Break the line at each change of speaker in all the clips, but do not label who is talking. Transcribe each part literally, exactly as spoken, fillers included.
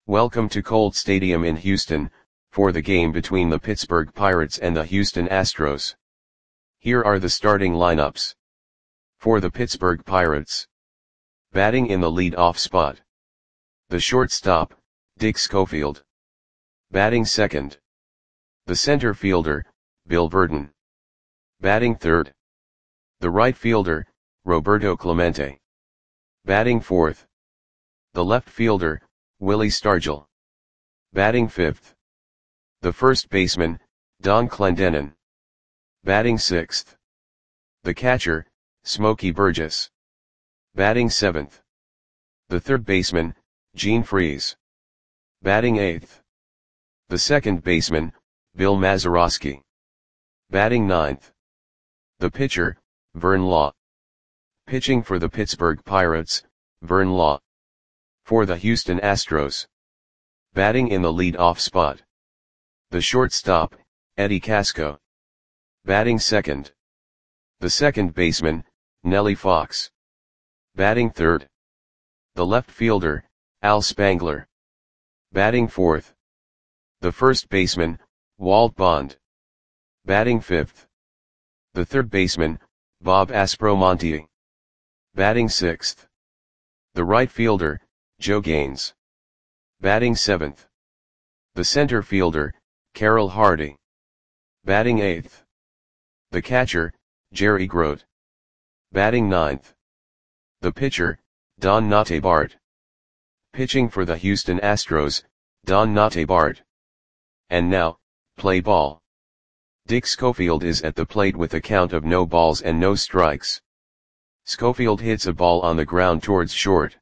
Welcome to Colt Stadium in Houston, for the game between the Pittsburgh Pirates and the Houston Astros. Here are the starting lineups. For the Pittsburgh Pirates. Batting in the lead-off spot. The shortstop, Dick Schofield. Batting second. The center fielder, Bill Virdon. Batting third. The right fielder, Roberto Clemente. Batting fourth. The left fielder, Willie Stargell. Batting fifth. The first baseman, Don Clendenon. Batting sixth. The catcher, Smokey Burgess. Batting seventh. The third baseman, Gene Freese. Batting eighth. The second baseman, Bill Mazeroski. Batting ninth. The pitcher, Vern Law. Pitching for the Pittsburgh Pirates, Vern Law. For the Houston Astros. Batting in the lead-off spot. The shortstop, Eddie Casco. Batting second. The second baseman, Nellie Fox. Batting third. The left fielder, Al Spangler. Batting fourth. The first baseman, Walt Bond. Batting fifth. The third baseman, Bob Aspromonte. Batting sixth. The right fielder, Joe Gaines. Batting seventh. The center fielder, Carroll Hardy. Batting eighth. The catcher, Jerry Grote. Batting ninth. The pitcher, Don Notabart. Pitching for the Houston Astros, Don Notabart. And now, play ball. Dick Schofield is at the plate with a count of no balls and no strikes. Schofield hits a ball on the ground towards short.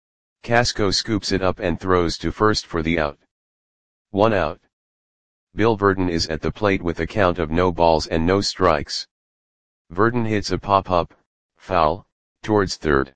Casco scoops it up and throws to first for the out. One out. Bill Virdon is at the plate with a count of no balls and no strikes. Virdon hits a pop-up, foul, towards third.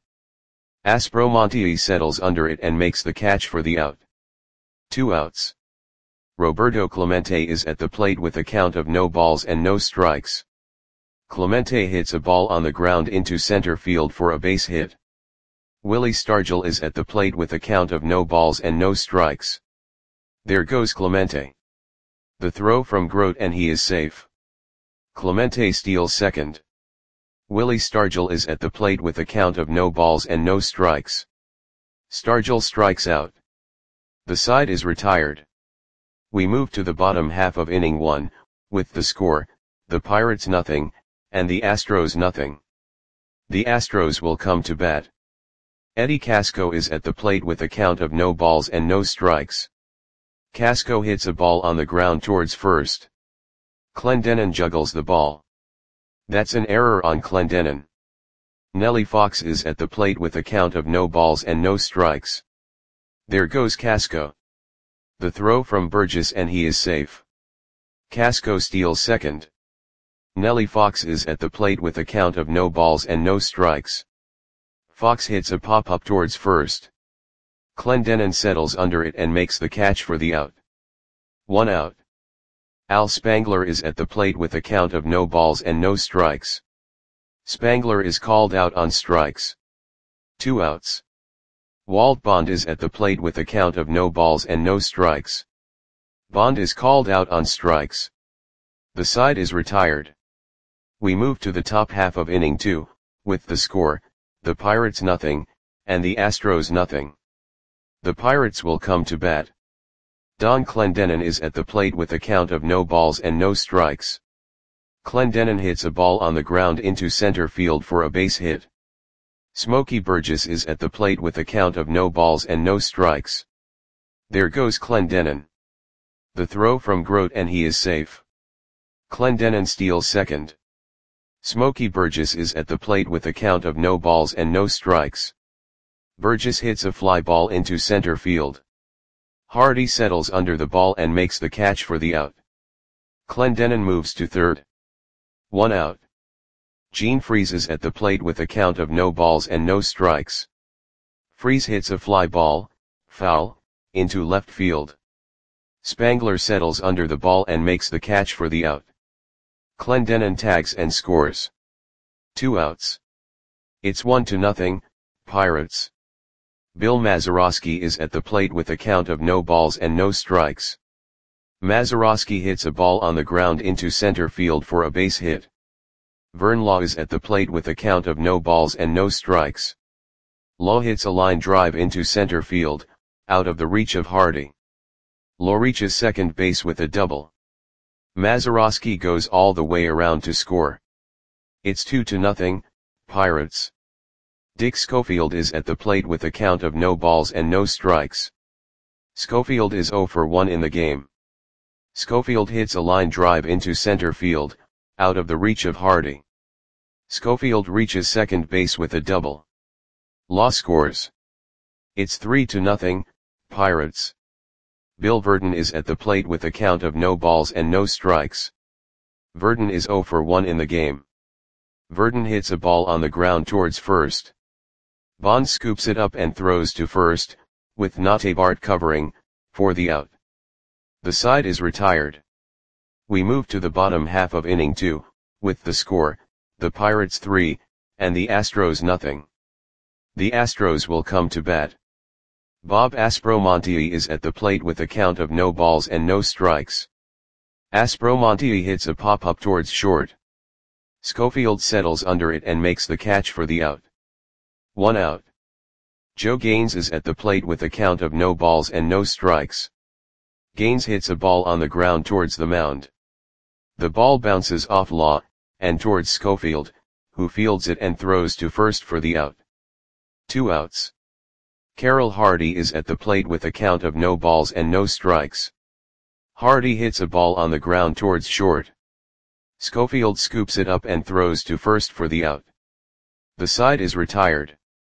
Aspromonte settles under it and makes the catch for the out. Two outs. Roberto Clemente is at the plate with a count of no balls and no strikes. Clemente hits a ball on the ground into center field for a base hit. Willie Stargell is at the plate with a count of no balls and no strikes. There goes Clemente. The throw from Grote and he is safe. Clemente steals second. Willie Stargell is at the plate with a count of no balls and no strikes. Stargell strikes out. The side is retired. We move to the bottom half of inning one, with the score, the Pirates nothing, and the Astros nothing. The Astros will come to bat. Eddie Casco is at the plate with a count of no balls and no strikes. Casco hits a ball on the ground towards first. Clendenon juggles the ball. That's an error on Clendenon. Nellie Fox is at the plate with a count of no balls and no strikes. There goes Casco. The throw from Burgess and he is safe. Casco steals second. Nellie Fox is at the plate with a count of no balls and no strikes. Fox hits a pop-up towards first. Clendenon settles under it and makes the catch for the out. One out. Al Spangler is at the plate with a count of no balls and no strikes. Spangler is called out on strikes. Two outs. Walt Bond is at the plate with a count of no balls and no strikes. Bond is called out on strikes. The side is retired. We move to the top half of inning two, with the score, the Pirates nothing, and the Astros nothing. The Pirates will come to bat. Don Clendenon is at the plate with a count of no balls and no strikes. Clendenon hits a ball on the ground into center field for a base hit. Smokey Burgess is at the plate with a count of no balls and no strikes. There goes Clendenon. The throw from Grote and he is safe. Clendenon steals second. Smokey Burgess is at the plate with a count of no balls and no strikes. Burgess hits a fly ball into center field. Hardy settles under the ball and makes the catch for the out. Clendenon moves to third. One out. Gene Freese is at the plate with a count of no balls and no strikes. Freese hits a fly ball, foul, into left field. Spangler settles under the ball and makes the catch for the out. Clendenon tags and scores. Two outs. It's one to nothing, Pirates. Bill Mazeroski is at the plate with a count of no balls and no strikes. Mazeroski hits a ball on the ground into center field for a base hit. Vern Law is at the plate with a count of no balls and no strikes. Law hits a line drive into center field, out of the reach of Hardy. Law reaches second base with a double. Mazeroski goes all the way around to score. It's two to nothing, Pirates. Dick Schofield is at the plate with a count of no balls and no strikes. Schofield is zero for one in the game. Schofield hits a line drive into center field, out of the reach of Hardy. Schofield reaches second base with a double. Law scores. It's three to nothing, Pirates. Bill Verdon is at the plate with a count of no balls and no strikes. Verdon is zero for one in the game. Verdon hits a ball on the ground towards first. Bonds scoops it up and throws to first, with Notabart covering, for the out. The side is retired. We move to the bottom half of inning two, with the score, the Pirates three, and the Astros nothing. The Astros will come to bat. Bob Aspromonte is at the plate with a count of no balls and no strikes. Aspromonte hits a pop-up towards short. Schofield settles under it and makes the catch for the out. One out. Joe Gaines is at the plate with a count of no balls and no strikes. Gaines hits a ball on the ground towards the mound. The ball bounces off Law, and towards Schofield, who fields it and throws to first for the out. Two outs. Carroll Hardy is at the plate with a count of no balls and no strikes. Hardy hits a ball on the ground towards short. Schofield scoops it up and throws to first for the out. The side is retired.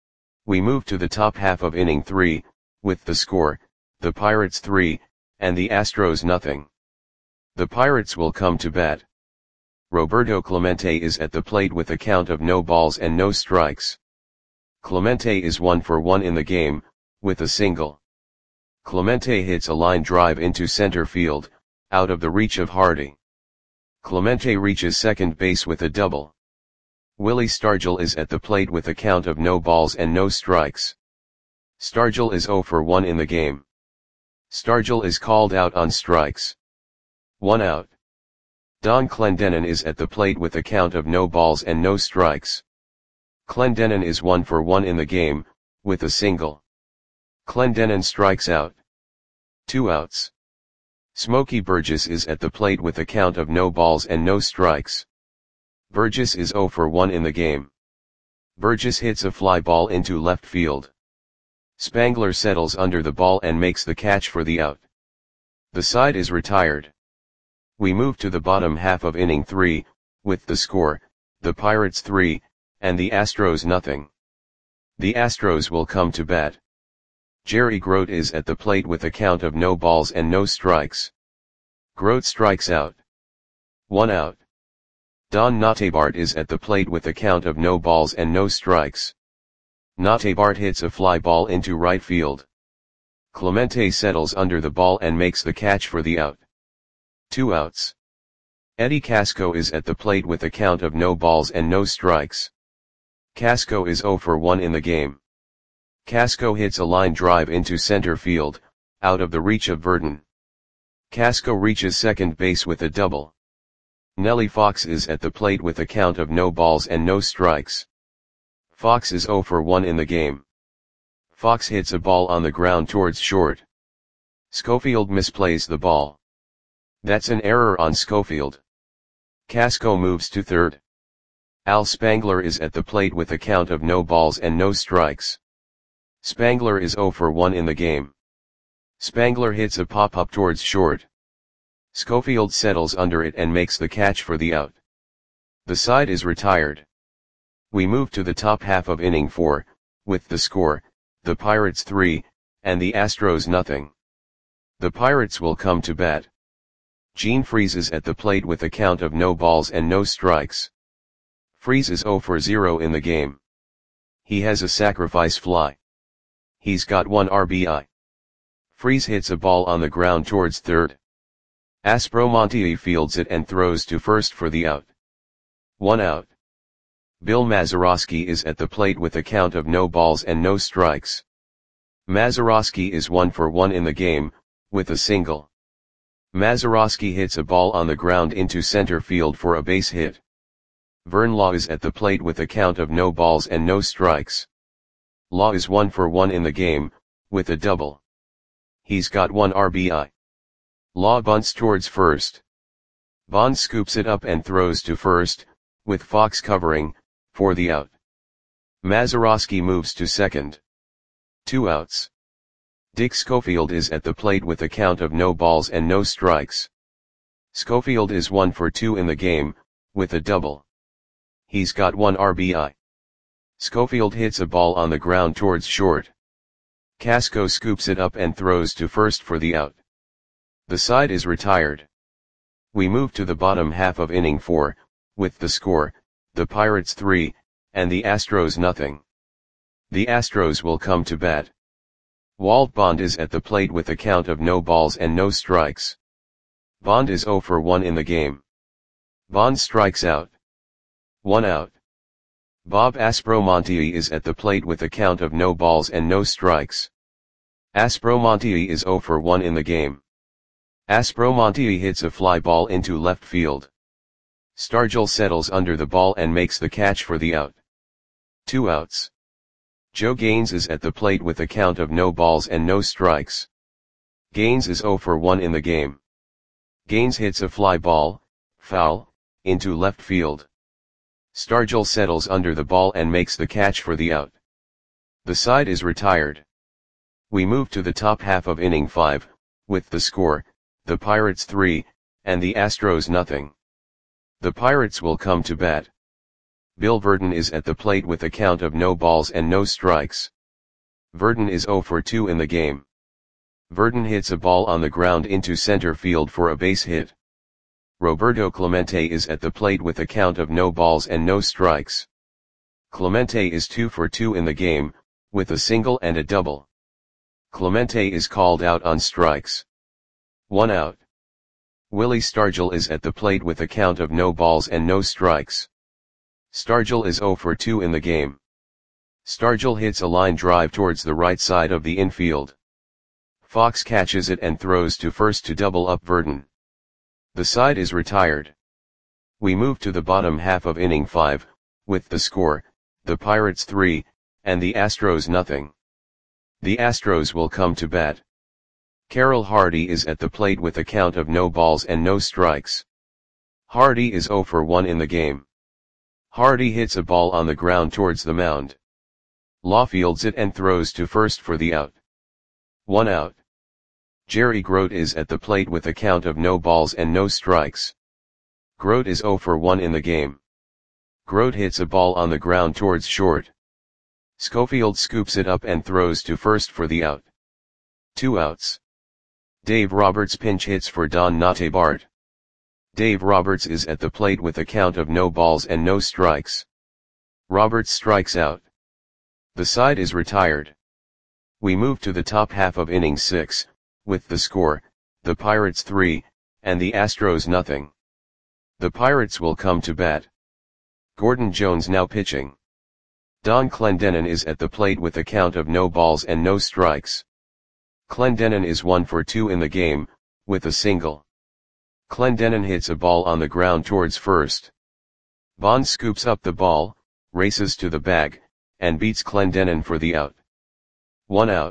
We move to the top half of inning three, with the score, the Pirates three, and the Astros nothing. The Pirates will come to bat. Roberto Clemente is at the plate with a count of no balls and no strikes. Clemente is one for one in the game, with a single. Clemente hits a line drive into center field, out of the reach of Hardy. Clemente reaches second base with a double. Willie Stargell is at the plate with a count of no balls and no strikes. Stargell is zero for one in the game. Stargell is called out on strikes. One out. Don Clendenon is at the plate with a count of no balls and no strikes. Clendenon is one for one in the game, with a single. Clendenon strikes out. Two outs. Smokey Burgess is at the plate with a count of no balls and no strikes. Burgess is zero for one in the game. Burgess hits a fly ball into left field. Spangler settles under the ball and makes the catch for the out. The side is retired. We move to the bottom half of inning three, with the score, the Pirates three, and the Astros nothing. The Astros will come to bat. Jerry Grote is at the plate with a count of no balls and no strikes. Grote strikes out. One out. Don Notabart is at the plate with a count of no balls and no strikes. Notabart hits a fly ball into right field. Clemente settles under the ball and makes the catch for the out. Two outs. Eddie Casco is at the plate with a count of no balls and no strikes. Casco is zero for one in the game. Casco hits a line drive into center field, out of the reach of Verdon. Casco reaches second base with a double. Nellie Fox is at the plate with a count of no balls and no strikes. Fox is zero for one in the game. Fox hits a ball on the ground towards short. Schofield misplays the ball. That's an error on Schofield. Casco moves to third. Al Spangler is at the plate with a count of no balls and no strikes. Spangler is zero for one in the game. Spangler hits a pop-up towards short. Schofield settles under it and makes the catch for the out. The side is retired. We move to the top half of inning four, with the score, the Pirates three, and the Astros nothing. The Pirates will come to bat. Gene Freese is at the plate with a count of no balls and no strikes. Freese is zero for zero in the game. He has a sacrifice fly. He's got one R B I. Freese hits a ball on the ground towards third. Aspromonte fields it and throws to first for the out. One out. Bill Mazeroski is at the plate with a count of no balls and no strikes. Mazeroski is one for one in the game, with a single. Mazeroski hits a ball on the ground into center field for a base hit. Vern Law is at the plate with a count of no balls and no strikes. Law is one for one in the game, with a double. He's got one R B I. Law bunts towards first. Bond scoops it up and throws to first, with Fox covering, for the out. Mazeroski moves to second. Two outs. Dick Schofield is at the plate with a count of no balls and no strikes. Schofield is one for two in the game, with a double. He's got one R B I. Schofield hits a ball on the ground towards short. Casco scoops it up and throws to first for the out. The side is retired. We move to the bottom half of inning four, with the score, the Pirates three, and the Astros nothing. The Astros will come to bat. Walt Bond is at the plate with a count of no balls and no strikes. Bond is zero for one in the game. Bond strikes out. One out. Bob Aspromonte is at the plate with a count of no balls and no strikes. Aspromonte is zero for one in the game. Aspromonte hits a fly ball into left field. Stargell settles under the ball and makes the catch for the out. Two outs. Joe Gaines is at the plate with a count of no balls and no strikes. Gaines is zero for one in the game. Gaines hits a fly ball, foul, into left field. Stargell settles under the ball and makes the catch for the out. The side is retired. We move to the top half of inning five, with the score, the Pirates three, and the Astros nothing. The Pirates will come to bat. Bill Verdon is at the plate with a count of no balls and no strikes. Verdon is zero for two in the game. Verdon hits a ball on the ground into center field for a base hit. Roberto Clemente is at the plate with a count of no balls and no strikes. Clemente is two for two in the game, with a single and a double. Clemente is called out on strikes. One out. Willie Stargell is at the plate with a count of no balls and no strikes. Stargell is zero for two in the game. Stargell hits a line drive towards the right side of the infield. Fox catches it and throws to first to double up Verdon. The side is retired. We move to the bottom half of inning five, with the score, the Pirates three, and the Astros nothing. The Astros will come to bat. Carroll Hardy is at the plate with a count of no balls and no strikes. Hardy is zero for one in the game. Hardy hits a ball on the ground towards the mound. Law fields it and throws to first for the out. One out. Jerry Grote is at the plate with a count of no balls and no strikes. Grote is zero for one in the game. Grote hits a ball on the ground towards short. Schofield scoops it up and throws to first for the out. Two outs. Dave Roberts pinch hits for Don Nate Bart. Dave Roberts is at the plate with a count of no balls and no strikes. Roberts strikes out. The side is retired. We move to the top half of inning six, with the score, the Pirates three, and the Astros nothing. The Pirates will come to bat. Gordon Jones now pitching. Don Clendenon is at the plate with a count of no balls and no strikes. Clendenon is one for two in the game, with a single. Clendenon hits a ball on the ground towards first. Bond scoops up the ball, races to the bag, and beats Clendenon for the out. One out.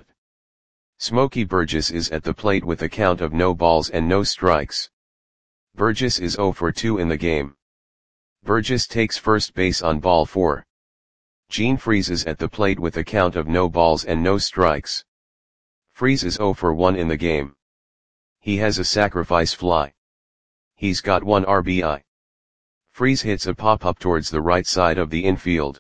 Smokey Burgess is at the plate with a count of no balls and no strikes. Burgess is zero for two in the game. Burgess takes first base on ball four. Gene Freese is at the plate with a count of no balls and no strikes. Freese is zero for one in the game. He has a sacrifice fly. He's got one R B I. Freese hits a pop-up towards the right side of the infield.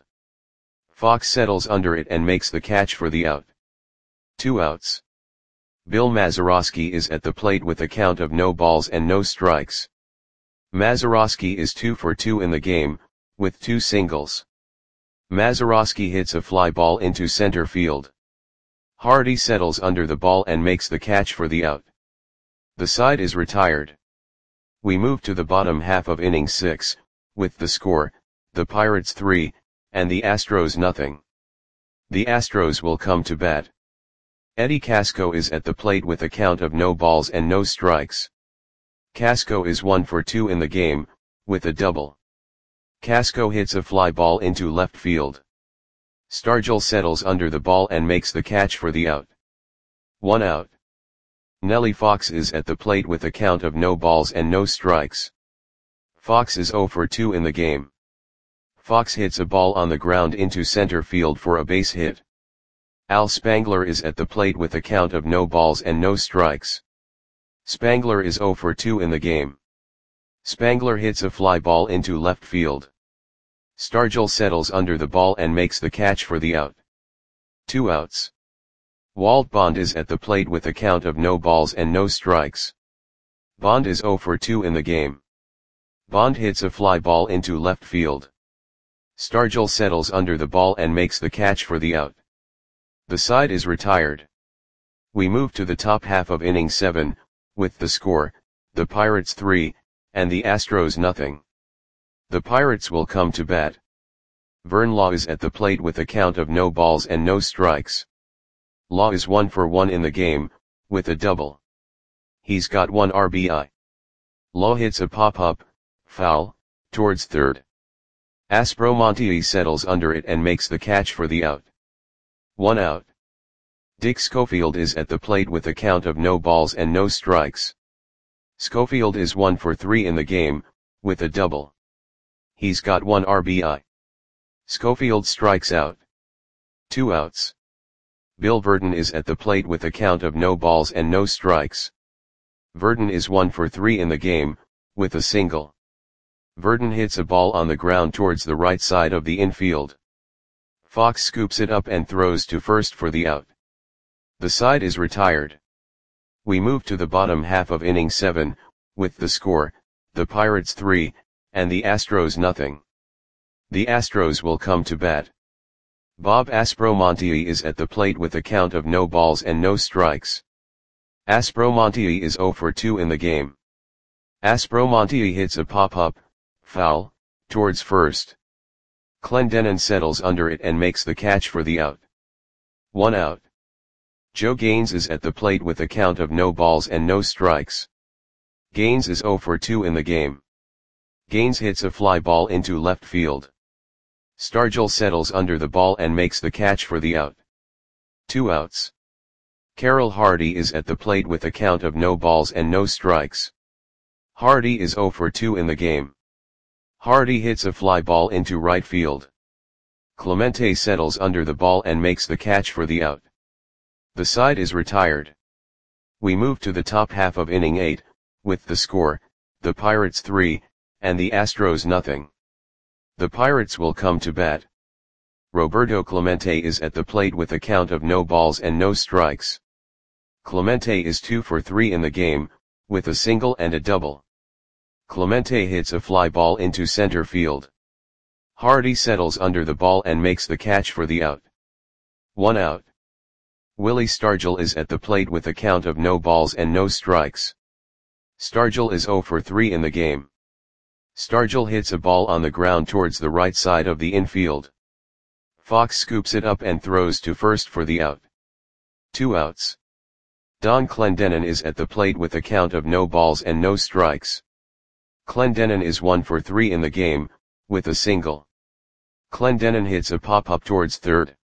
Fox settles under it and makes the catch for the out. Two outs. Bill Mazeroski is at the plate with a count of no balls and no strikes. Mazeroski is two for two in the game, with two singles. Mazeroski hits a fly ball into center field. Hardy settles under the ball and makes the catch for the out. The side is retired. We move to the bottom half of inning six, with the score, the Pirates three, and the Astros nothing. The Astros will come to bat. Eddie Casco is at the plate with a count of no balls and no strikes. Casco is one for two in the game, with a double. Casco hits a fly ball into left field. Stargell settles under the ball and makes the catch for the out. One out. Nellie Fox is at the plate with a count of no balls and no strikes. Fox is zero for two in the game. Fox hits a ball on the ground into center field for a base hit. Al Spangler is at the plate with a count of no balls and no strikes. Spangler is zero for two in the game. Spangler hits a fly ball into left field. Stargell settles under the ball and makes the catch for the out. Two outs. Walt Bond is at the plate with a count of no balls and no strikes. Bond is zero for two in the game. Bond hits a fly ball into left field. Stargell settles under the ball and makes the catch for the out. The side is retired. We move to the top half of inning seven, with the score, the Pirates three, and the Astros nothing. The Pirates will come to bat. Vern Law is at the plate with a count of no balls and no strikes. Law is one for one in the game, with a double. He's got one R B I. Law hits a pop-up, foul, towards third. Aspromonte settles under it and makes the catch for the out. One out. Dick Schofield is at the plate with a count of no balls and no strikes. Schofield is one for three in the game, with a double. He's got one R B I. Schofield strikes out. Two outs. Bill Verdon is at the plate with a count of no balls and no strikes. Verdon is one for three in the game, with a single. Verdon hits a ball on the ground towards the right side of the infield. Fox scoops it up and throws to first for the out. The side is retired. We move to the bottom half of inning seven, with the score, the Pirates three, and the Astros nothing. The Astros will come to bat. Bob Aspromonte is at the plate with a count of no balls and no strikes. Aspromonte is zero for two in the game. Aspromonte hits a pop-up, foul, towards first. Clendenon settles under it and makes the catch for the out. One out. Joe Gaines is at the plate with a count of no balls and no strikes. Gaines is zero for two in the game. Gaines hits a fly ball into left field. Stargell settles under the ball and makes the catch for the out. Two outs. Carroll Hardy is at the plate with a count of no balls and no strikes. Hardy is zero for two in the game. Hardy hits a fly ball into right field. Clemente settles under the ball and makes the catch for the out. The side is retired. We move to the top half of inning eight, with the score, the Pirates three, and the Astros nothing. The Pirates will come to bat. Roberto Clemente is at the plate with a count of no balls and no strikes. Clemente is two for three in the game, with a single and a double. Clemente hits a fly ball into center field. Hardy settles under the ball and makes the catch for the out. One out. Willie Stargell is at the plate with a count of no balls and no strikes. Stargell is zero for three in the game. Stargell hits a ball on the ground towards the right side of the infield. Fox scoops it up and throws to first for the out. Two outs. Don Clendenon is at the plate with a count of no balls and no strikes. Clendenon is one for three in the game, with a single. Clendenon hits a pop-up towards third.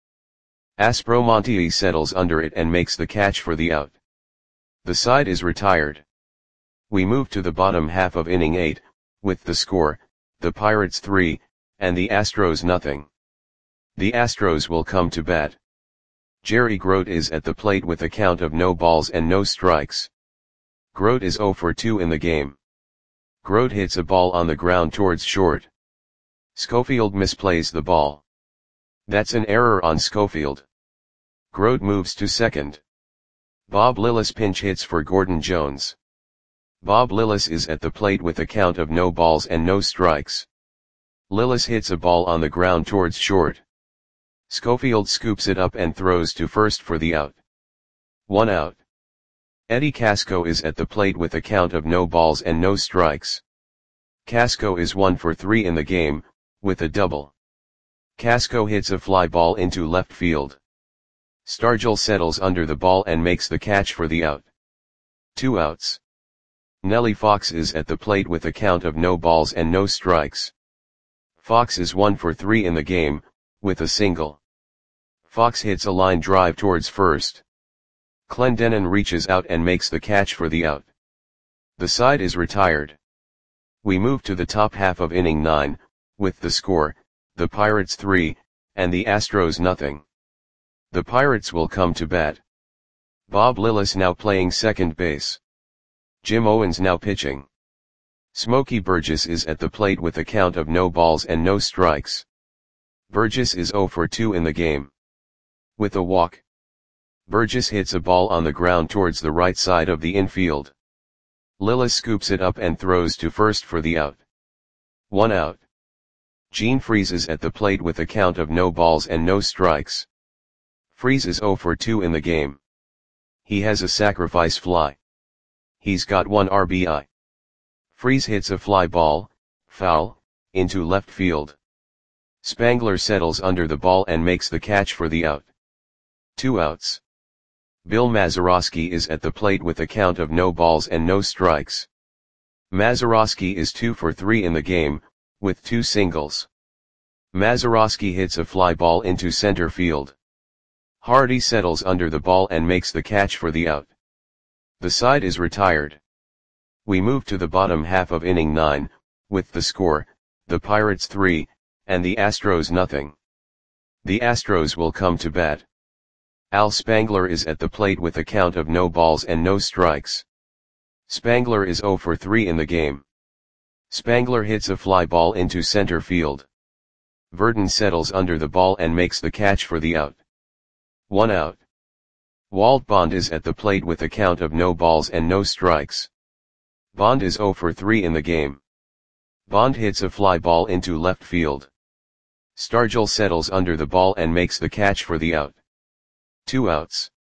Aspromonte settles under it and makes the catch for the out. The side is retired. We move to the bottom half of inning eight, with the score, the Pirates three, and the Astros nothing. The Astros will come to bat. Jerry Grote is at the plate with a count of no balls and no strikes. Grote is zero for two in the game. Grote hits a ball on the ground towards short. Schofield misplays the ball. That's an error on Schofield. Grote moves to second. Bob Lillis pinch hits for Gordon Jones. Bob Lillis is at the plate with a count of no balls and no strikes. Lillis hits a ball on the ground towards short. Schofield scoops it up and throws to first for the out. One out. Eddie Casco is at the plate with a count of no balls and no strikes. Casco is one for three in the game, with a double. Casco hits a fly ball into left field. Stargell settles under the ball and makes the catch for the out. Two outs. Nellie Fox is at the plate with a count of no balls and no strikes. Fox is one for three in the game, with a single. Fox hits a line drive towards first. Clendenon reaches out and makes the catch for the out. The side is retired. We move to the top half of inning nine, with the score, the Pirates three, and the Astros nothing. The Pirates will come to bat. Bob Lillis now playing second base. Jim Owens now pitching. Smokey Burgess is at the plate with a count of no balls and no strikes. Burgess is oh for two in the game. With a walk. Burgess hits a ball on the ground towards the right side of the infield. Lillis scoops it up and throws to first for the out. One out. Gene Freese is at the plate with a count of no balls and no strikes. Freese is oh for two in the game. He has a sacrifice fly. He's got one R B I. Freese hits a fly ball, foul, into left field. Spangler settles under the ball and makes the catch for the out. Two outs. Bill Mazeroski is at the plate with a count of no balls and no strikes. Mazeroski is two for three in the game, with two singles. Mazeroski hits a fly ball into center field. Hardy settles under the ball and makes the catch for the out. The side is retired. We move to the bottom half of inning nine, with the score, the Pirates three, and the Astros nothing. The Astros will come to bat. Al Spangler is at the plate with a count of no balls and no strikes. Spangler is oh for three in the game. Spangler hits a fly ball into center field. Verdon settles under the ball and makes the catch for the out. One out. Walt Bond is at the plate with a count of no balls and no strikes. Bond is oh for three in the game. Bond hits a fly ball into left field. Stargell settles under the ball and makes the catch for the out. Two outs.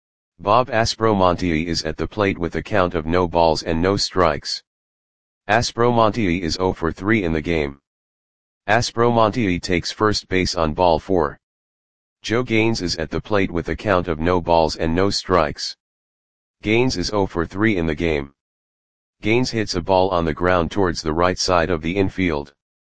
Bob Aspromonte is at the plate with a count of no balls and no strikes. Aspromonte is oh for three in the game. Aspromonte takes first base on ball four. Joe Gaines is at the plate with a count of no balls and no strikes. Gaines is oh for three in the game. Gaines hits a ball on the ground towards the right side of the infield.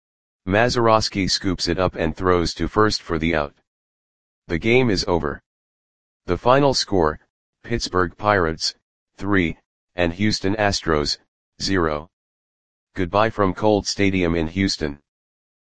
Mazeroski scoops it up and throws to first for the out. The game is over. The final score, Pittsburgh Pirates, three, and Houston Astros, zero. Goodbye from Colt Stadium in Houston.